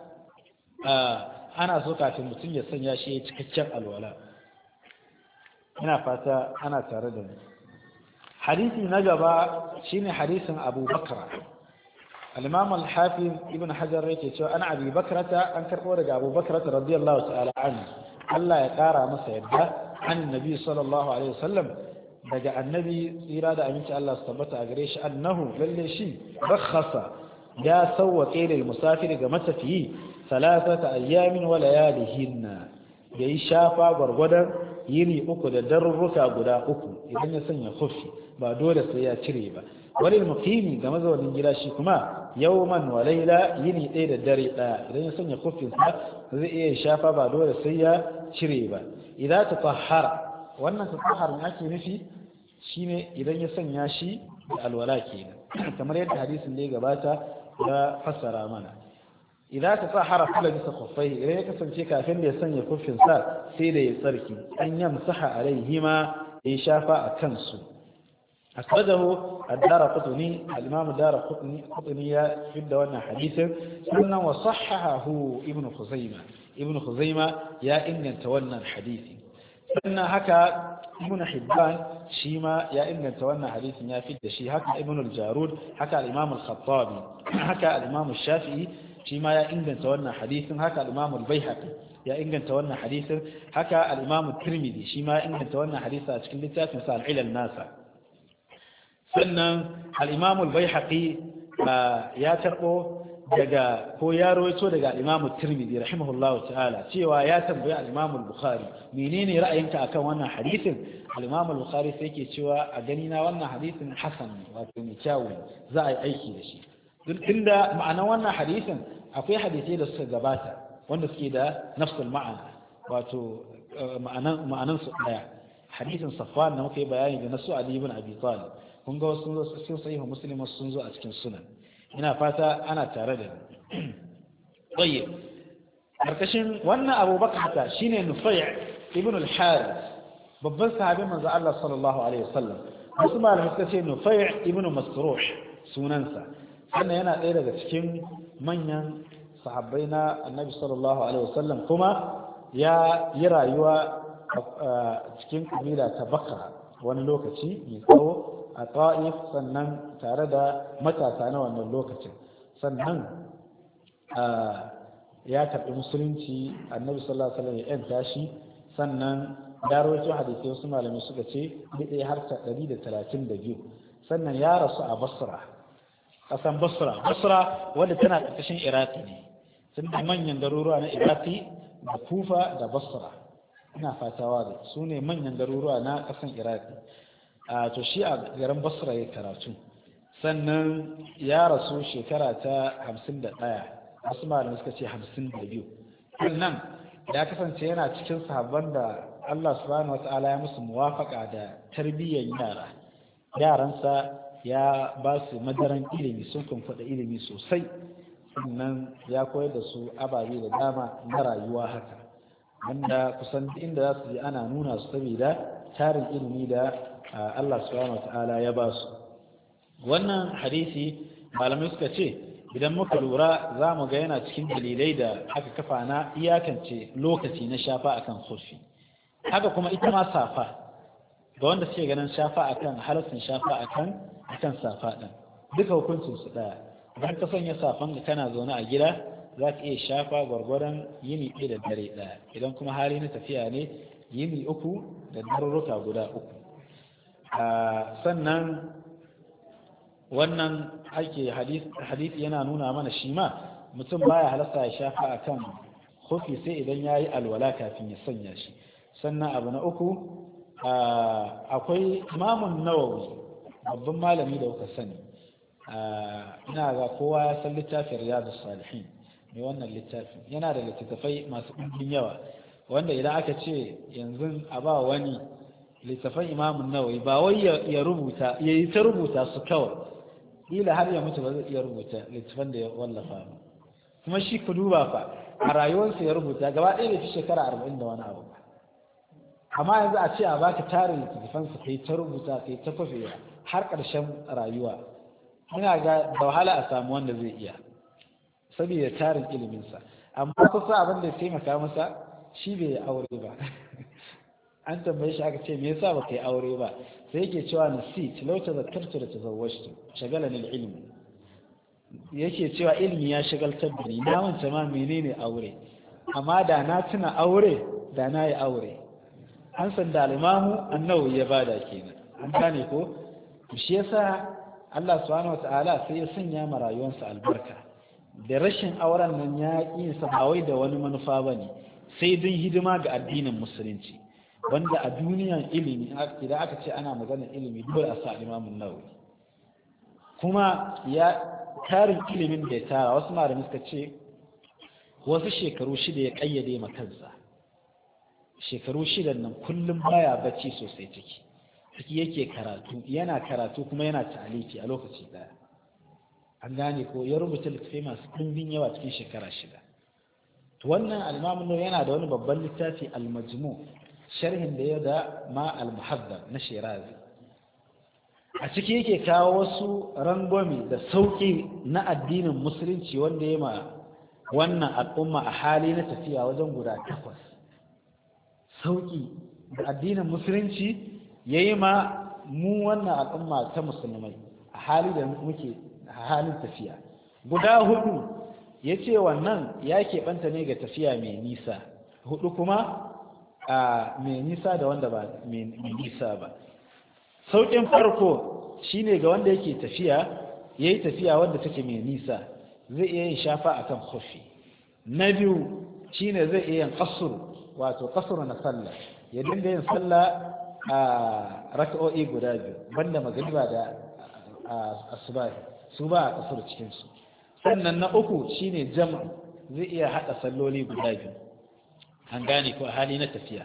Speaker 1: ana so kafin mutum ya sanya shi ya cikakken alwala. ina fata ana tare da mu. hadisi na gaba shine hadisin Abu Bakra al-Imam al-Hafiz Ibn Hajar yake cewa ana Abi Bakrata an karɓo daga Abu Bakrata radiyallahu ta'ala anhu Allah ya ƙara masa yadda an nabi sallallahu alaihi wasallam daga annabi tsira da aminci Allah su tabbata a gare shi annahu lalle shi rakhasa ya sawwaqe lil musafiri ga matafiyi salasata ayyamin wa layalihinna yayi shafa gwargwadon yini uku da darurruka guda uku idan ya sanya khuffi ba dole sai ya cire ba. Wani muqimi ga mazaunin gida shi kuma yawman wa layla yini ɗaya da dare ɗaya idan ya sanya khuffin sa zai iya shafa ba dole sai ya cire ba. Idan ta tahara wannan tatahar ne ake nufi shine idan ya sanya shi da alwala kenan kamar yadda hadisin da ya gabata ya fassara mana. Idan ta tahara kula bisa khuffai idan ya kasance kafin da ya sanya khuffin sa sai da ya tsarki an yamsaha alaihima ya shafa a kansu. أخرجه الدار قطني الإمام الدار قطني قطني في الدوانا حديثا سنة وصححه ابن خزيمة ابن خزيمة يا إن تولنا الحديث سنة هكا ابن حبان شيما يا إن تولنا حديث يا في الدشي هكا ابن الجارود هكا الإمام الخطابي هكا الإمام الشافعي شيما يا إن تولنا حديث هكا الإمام البيهقي يا إن تولنا حديث هكا الإمام الترمذي شيما إن تولنا حديث أشكال لتاف مثال علل الناس sannan al-Imam al-Baihaqi ya tarbo daga ko ya rawaito daga al-Imam at-Tirmidhi rahimahullahu ta'ala cewa ya tambayi al-Imam al-Bukhari menene ra'ayinka akan wannan hadisin. al-Imam al-Bukhari sai yake cewa a gani na wannan hadisin hasan wato mai kyau za a yi aiki da shi duk inda ma'anar wannan hadisin akwai hadisai da suka gabata wanda suke da nafsul ma'ana wato ma'anan ma'anan su daya. hadisin Safwan da muka yi bayani da nasu Ali ibn Abi Talib kun ga wasu sun zo cikin sahihu Muslim sun zo a cikin sunan. ina fata ana tare da ni. tayyib karkashin wannan Abu Bakr ta shine Nufay' ibn al-Harith babban sahabi manzo Allah sallallahu alaihi wasallam wasu malamai suka ce Nufay' ibn Masruh sunansa sannan yana ɗaya daga cikin manyan sahabbai na Annabi sallallahu alaihi wasallam kuma ya yi rayuwa cikin kabila ta Bakra wani lokaci mai tsawo a Ta'if sannan tare da matasa na wannan lokacin sannan ya karɓi musulunci annabi sallallahu alaihi wasallam ya yanta shi sannan ya rawaito hadisi wasu malamai suka ce ɗaya har ta ɗari da talatin da biyu sannan ya rasu a basra ƙasan basra basra wadda tana ƙarƙashin iraki ne sun da manyan garuruwa na iraki da kufa da basra ina fatawa da su ne manyan garuruwa na ƙasan iraki a to shi a garin basra ya karatu sannan ya rasu shekara ta hamsin da ɗaya wasu malamai suka ce hamsin da biyu nan ya kasance yana cikin sahabban da Allah subhanahu wata'ala ya musu muwafaka da tarbiyyar yara yaransa ya ba su madaran ilimi sun kumfada ilimi sosai sannan ya koyar da su ababe da dama na rayuwa haka wanda kusan inda za su ji ana nuna su saboda tarin ilimi da Allah subhanahu wata'ala ya ba su wannan hadisi malamai suka ce idan muka lura za mu ga yana cikin dalilai da aka kafa na iyakance lokaci na shafa akan khuffi haka kuma ita ma safa ga wanda suke ganin shafa akan halaccin shafa akan akan safa din duka hukuncin su daya idan ka sanya safan ka kana zaune a gida za ka iya shafa gwargwadon yini ɗaya da dare ɗaya idan kuma hali na tafiya ne yini uku da darurruka guda uku sannan wannan ake hadisi yana nuna mana shi ma mutum baya halasta ya shafa akan khuffi sai idan yayi alwala kafin ya sanya shi sannan abu na uku akwai imamun nawawi babban malami da kuka sani ina ga kowa ya san littafin riyadus salihin mai wannan littafin yana da littattafai masu ɗumbin yawa wanda idan aka ce yanzu a ba wani littafan imamun nawawi ba wai ya rubuta ya yi ta rubuta su kawai ila har ya mutu ba zai iya rubuta littafan da ya wallafa ba kuma shi ku duba fa a rayuwarsa ya rubuta gaba ɗaya da fi shekara arba'in da wani abu ba amma yanzu a ce a baka tarin littafansa kai ta rubuta kai ta kwafewa har ƙarshen rayuwa ina ga da wahala a samu wanda zai iya saboda tarin iliminsa amma kusa abin da ya taimaka masa shi bai yi aure ba an tambaye shi aka ce me yasa baka yi aure ba sai yake cewa nasit law tadhakkartu la tazawwajtu shagalani al-ilm yake cewa ilimi ya shagaltar da ni na manta ma menene aure amma da na tuna aure da na yi aure an san da al-imamu annawi ya bada kenan an gane ko shi yasa Allah subhanahu wataala sai ya sanya ma rayuwarsa albarka da rashin auren nan ya yi sa ba wai da wani manufa bane sai don hidima ga addinin musulunci wanda a duniyan ilimi idan aka ce ana maganar ilimi dole a sa imamun nawawi kuma ya tarin ilimin da ya tara wasu malamai suka ce wasu shekaru shida ya kayyade ma kansa shekaru shidan nan kullum baya bacci sosai ciki ciki yake karatu yana karatu kuma yana ta'aliki a lokaci daya an gane ko ya rubuta littattafai masu ɗimbin yawa cikin shekara shida wannan al-imamun nawawi yana da wani babban littafi al-majmu' sharhin da ya da ma al-muhaddab na Shirazi a ciki yake kawo wasu rangwami da sauki na addinin musulunci wanda ya ma wannan al'umma a hali na tafiya wajen guda takwas sauki da addinin musulunci ya yi ma mu wannan al'umma ta musulmai a hali da muke a halin tafiya guda hudu ya ce wannan ya keɓanta ne ga tafiya mai nisa hudu kuma a mai nisa da wanda ba mai nisa ba sauƙin farko shine ga wanda yake tafiya ya yi tafiya wanda take mai nisa zai iya yin shafa a kan kofi na biyu shine zai iya yin ƙasur wato ƙasur na sallah ya dinga yin sallah a raka'o'i guda biyu banda magariba da asuba su ba a ƙasur cikinsu sannan na uku shine jam'u zai iya haɗa salloli guda biyu an gane ko hali na tafiya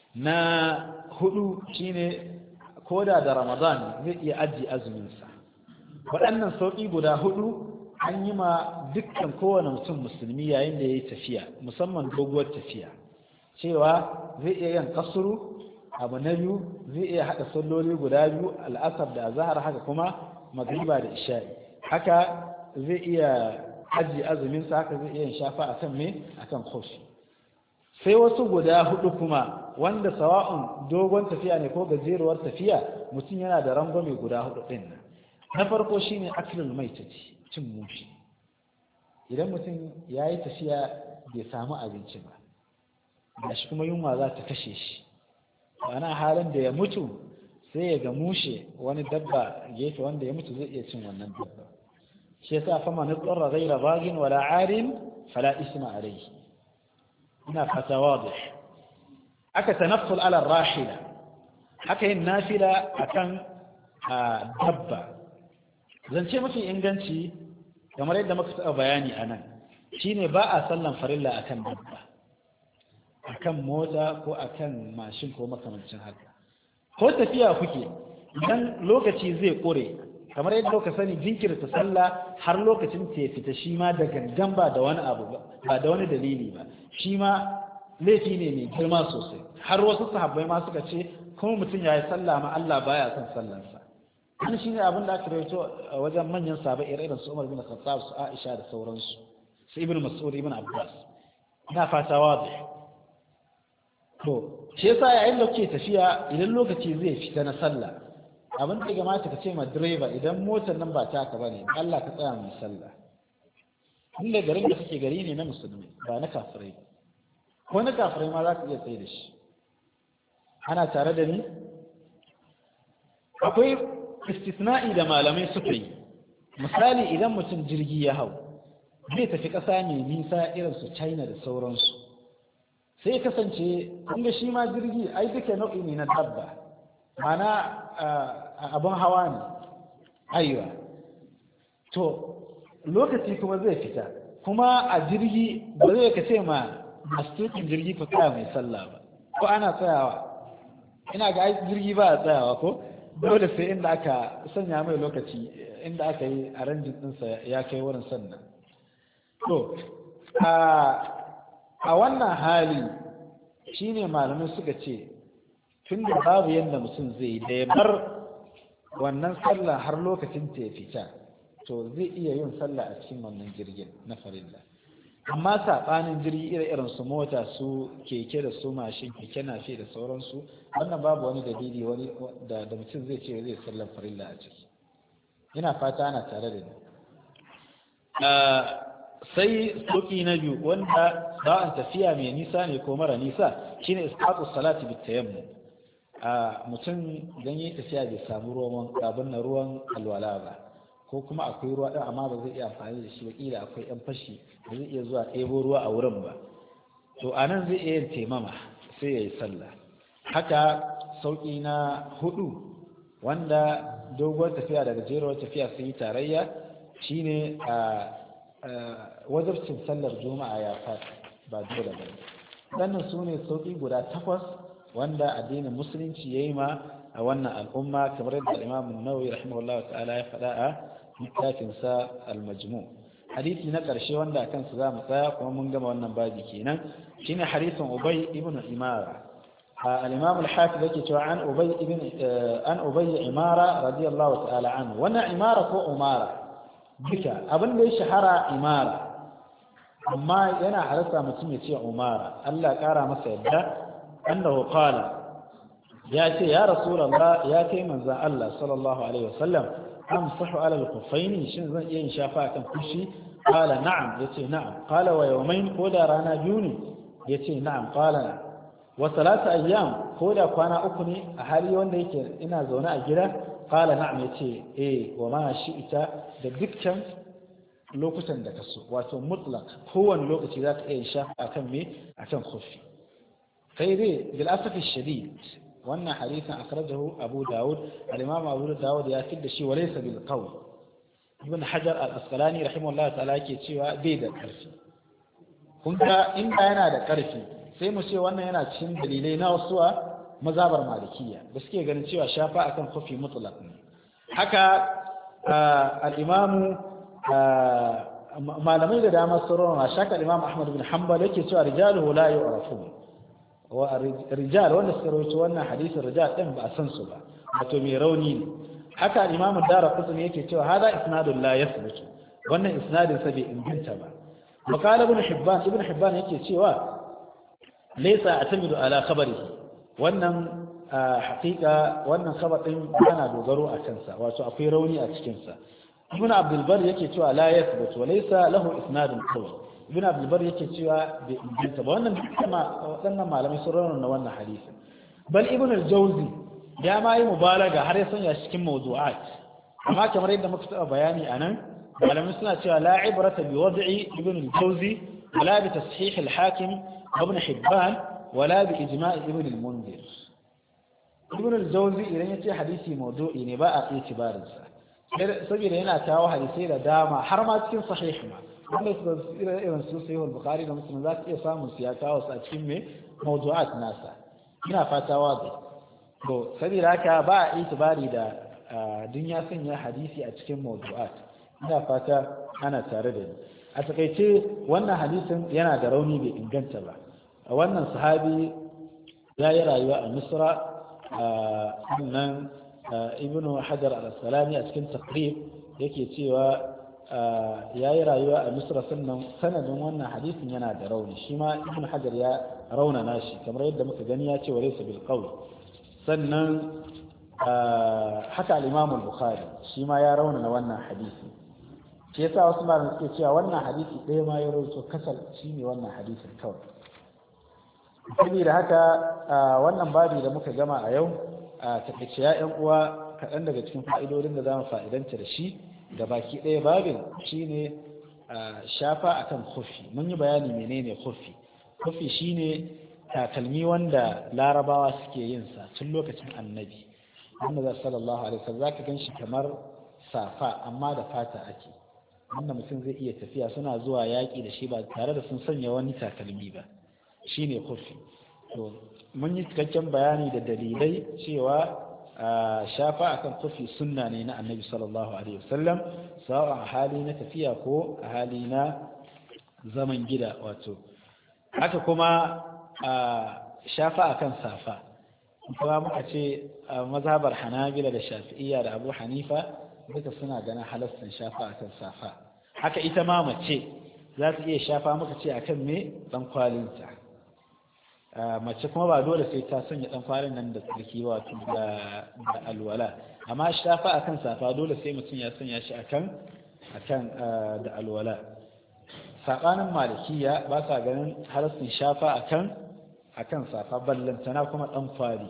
Speaker 1: na hudu shine koda da ramadan zai iya ajiye azuminsa waɗannan sauƙi guda hudu an yi ma dukkan kowane mutum musulmi yayin da ya yi tafiya musamman doguwar tafiya cewa zai iya yin kasuru abu na biyu zai iya haɗa salloli guda biyu al'asar da azahar haka kuma magriba da isha'i haka zai iya ajiye azuminsa haka zai iya yin shafa akan me akan kofi sai wasu guda hudu kuma wanda sawa'un dogon tafiya ne ko gajeruwar tafiya mutum yana da rangwame guda hudu din nan na farko shine aklul maitati cin mushi idan mutum ya yi tafiya bai samu abinci ba gashi kuma yunwa za ta kashe shi ana halin da ya mutu sai ya ga mushe wani dabba gefe wanda ya mutu zai iya cin wannan dabba shi yasa fa man tsarra ghayra baghin wala arin fala isma alayhi ina fata wadih aka tanafful ala rahila haka yin nafila akan dabba zance mafi inganci kamar yadda muka taɓa bayani anan shine ba a sallan farilla akan dabba akan mota ko akan mashin ko makamancin haka ko tafiya kuke idan lokaci zai kore kamar yadda ka sani jinkirta sallah har lokacin ta fita shi ma da gangan ba da wani abu ba da wani dalili ba shi ma laifi ne mai girma sosai har wasu sahabbai ma suka ce kuma mutum ya yi sallah ma Allah baya son sallansa wani shine abin da aka rawaito a wajen manyan sahabbai irin su Umar bin Khattab su Aisha da sauransu su Ibn Mas'ud Ibn Abbas ina fata wadi to shi yasa yayin da kuke tafiya idan lokaci zai fita na sallah abin da ya kamata ka ce ma direba idan motar nan ba taka bane Allah ka tsaya mu sallah inda garin da kake gari ne na musulmi ba na kafirai ko na kafirai ma za ka iya tsaye da shi ana tare da ni akwai istisna'i da malamai suka yi misali idan mutum jirgi ya hau zai tafi ƙasa mai nisa irin su China da sauransu sai kasance inda shi ma jirgi ai duka nau'i ne na dabba mana abin hawa ne aiwa to lokaci kuma zai fita kuma a jirgi ba zai ka ce ma masu tukin jirgi ku tsaya mai sallah ba ko ana tsayawa ina ga jirgi ba a tsayawa ko dole sai inda aka sanya mai lokaci inda aka yi a ranjin ɗinsa ya kai wurin sannan to a wannan hali shine malamai suka ce tun da babu yadda mutum zai da ya bar wannan sallah har lokacin ta ya fita to zai iya yin sallah a cikin wannan jirgin na farilla amma saɓanin jirgi irin su mota su keke da su mashin keke nafe da sauransu wannan babu wani dalili wani da da mutum zai ce zai sallar farilla a ciki ina fata ana tare da ni sai sauki na biyu wanda ba'an tafiya mai nisa ne ko mara nisa shine isqatu salati bit tayammum a mutum idan yayi tafiya bai samu ruwan abin na ruwan alwala ba ko kuma akwai ruwa ɗin amma ba zai iya amfani da shi ba kila akwai yan fashi ba zai iya zuwa ɗebo ruwa a wurin ba to a nan zai iya yin taimama sai ya yi sallah haka sauƙi na hudu wanda doguwar tafiya da gajeruwar tafiya sun yi tarayya shine a wajabcin sallar juma'a ya fata ba dole ba wannan su ne sauƙi guda takwas wanda addinin musulunci ya yi ma a wannan al'umma kamar yadda imam nawawi rahimahullah ta'ala ya faɗa a littafinsa al-majmu hadisi na ƙarshe wanda a kansu za mu tsaya kuma mun gama wannan babi kenan shine hadisin ubay ibn imara al-imam al-hafiz yake cewa an ubay ibn an ubay imara radiyallahu ta'ala anhu wannan imara ko umara duka abin da ya shahara imara amma yana harasa mutum ya ce umara Allah ƙara masa yadda annahu qala ya ce ya rasulullah ya kai manzon Allah sallallahu alaihi wasallam amsahu ala al-khuffaini shin zan iya yin shafa akan kushi qala na'am yace na'am qala wa yawmayn ko da rana biyu ne yace na'am qala wa salatu ayyam ko da kwana uku ne a hali wanda yake ina zaune a gida qala na'am yace eh wa ma shi'ita da dukkan lokutan da kaso wato mutlaq kowane lokaci za ka iya yin shafa akan me akan khuffi kai dai bil asafi shadid wannan hadisin akhrajahu Abu Dawud al-Imam Abu Dawud ya fidda shi walaysa bil qawl Ibn Hajar al-Asqalani rahimahullah ta'ala yake cewa bai da karfi kun ga inda yana da karfi sai mu ce wannan yana cikin dalilai na wasu mazhabar Malikiyya da suke ganin cewa shafa akan khufi mutlaq ne haka al-Imam malamai da dama sun rawana shaka al-Imam Ahmad bin Hanbal yake cewa rijaluhu la yu'rafun wa rijal wanda suka rawaito wannan hadisin rijal din ba a san su ba wato mai rauni ne haka Imam Ad-Darqutni yake cewa hada isnadun la yathbut wannan isnadin sa bai inganta ba وقال ابن حبان ابن حبان yake cewa laysa atamidu ala khabarihi wannan haqiqa wannan khabar din ana dogaro a kansa wato akwai rauni a cikin sa ibn abdul bar yake cewa la yathbut wa laysa lahu isnadun qawi ibn abdul bar yake cewa bai inganta ba wannan kuma waɗannan malamai sun rawauna wannan hadisi bal ibn al-jawzi ya ma yi mubalaga har ya sanya cikin mawdu'at amma kamar yadda muka taɓa bayani anan malamai suna cewa la ibrata bi wad'i ibn al-jawzi wala bi tashih al-hakim ibn hibban wala bi ijma' ibn al-munzir ibn al-jawzi idan yace hadisi mawdu'i ne ba a itibarin sa saboda yana kawo hadisai da dama har ma cikin sahih ma wanda su irin su sahih al-bukhari da muslim za su iya samun su ya kawo su a cikin me mawdu'at nasa ina fata wazi to saboda haka ba a itibari da dunya sanya hadisi a cikin mawdu'at ina fata ana tare da ni a takaice wannan hadisin yana da rauni bai inganta ba wannan sahabi ya yi rayuwa a misra sannan ibnu hajar al-asqalani a cikin taqrib yake cewa ya yi rayuwa a misra sannan sanadin wannan hadisin yana da rauni shi ma ibnu hajar ya raunana shi kamar yadda muka gani ya ce wa laysa bil qawl sannan haka al-imam al-bukhari shi ma ya raunana wannan hadisi shi yasa wasu malamai suke cewa wannan hadisi ɗaya ma ya rawaito kasal shine wannan hadisin kawai saboda haka wannan babi da muka gama a yau a takaice ya ƴan uwa kaɗan daga cikin fa'idodin da za mu fa'idanta da shi da baki ɗaya babin shine shafa akan khuffi mun yi bayani menene khuffi khuffi shine takalmi wanda larabawa suke yin sa tun lokacin annabi wanda sallallahu alaihi wasallam zaka ganshi kamar safa amma da fata ake wanda mutum zai iya tafiya suna zuwa yaƙi da shi ba tare da sun sanya wani takalmi ba shine khuffi to mun yi cikakken bayani da dalilai cewa shafa akan khuffi sunna ne na annabi sallallahu alaihi wasallam sawa a hali na tafiya ko a hali na zaman gida wato haka kuma shafa akan safa kuma muka ce mazhabar hanabila da shafi'iyya da abu hanifa duka suna ganin halastan shafa akan safa haka ita ma mace za ta iya shafa muka ce akan me dan kwalinta mace kuma ba dole sai ta sanya dan kwalin nan da tsarki wato da alwala amma shafa akan safa dole sai mutum ya sanya shi akan akan da alwala sabanin malikiya ba sa ganin halastan shafa akan akan safa ballantana kuma dan kwali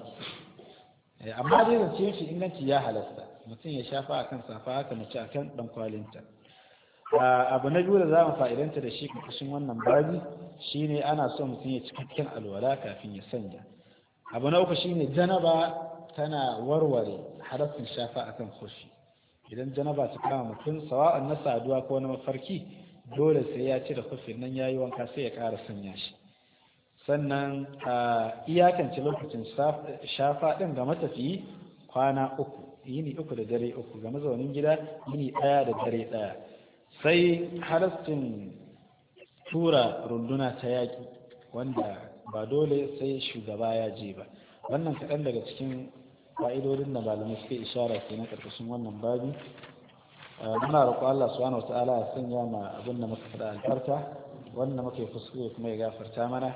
Speaker 1: amma dai zance shi inganci ya halasta mutum ya shafa akan safa haka mace akan dan kwalinta abu na biyu da za mu fa'idanta da shi kashin wannan babi shine ana so mutum ya cikakken alwala kafin ya sanya abu na uku shine janaba tana warware harafin shafa akan khuffi idan janaba ta kama mutum sawa'an na saduwa ko na mafarki dole sai ya cire khuffin nan yayi wanka sai ya ƙara sanya shi sannan iyakance lokacin shafa din ga matafiyi kwana uku yini uku da dare uku ga mazaunin gida yini ɗaya da dare ɗaya sai halastin tura runduna ta yaƙi wanda ba dole sai shugaba ya je ba wannan kaɗan daga cikin fa'idodin da malamai suke ishara ke na ƙarƙashin wannan babi muna roƙo Allah subhanahu wa ta'ala ya sanya ma abin da muka faɗa albarka wanda muke kuskure kuma ya gafarta mana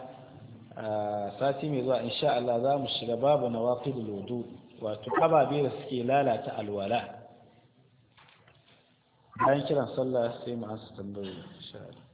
Speaker 1: sati mai zuwa insha Allah za mu shiga babu nawaqidul wudu wato ababe da suke lalata alwala bayan kiran sallah sai mu ansa tambayoyi insha Allah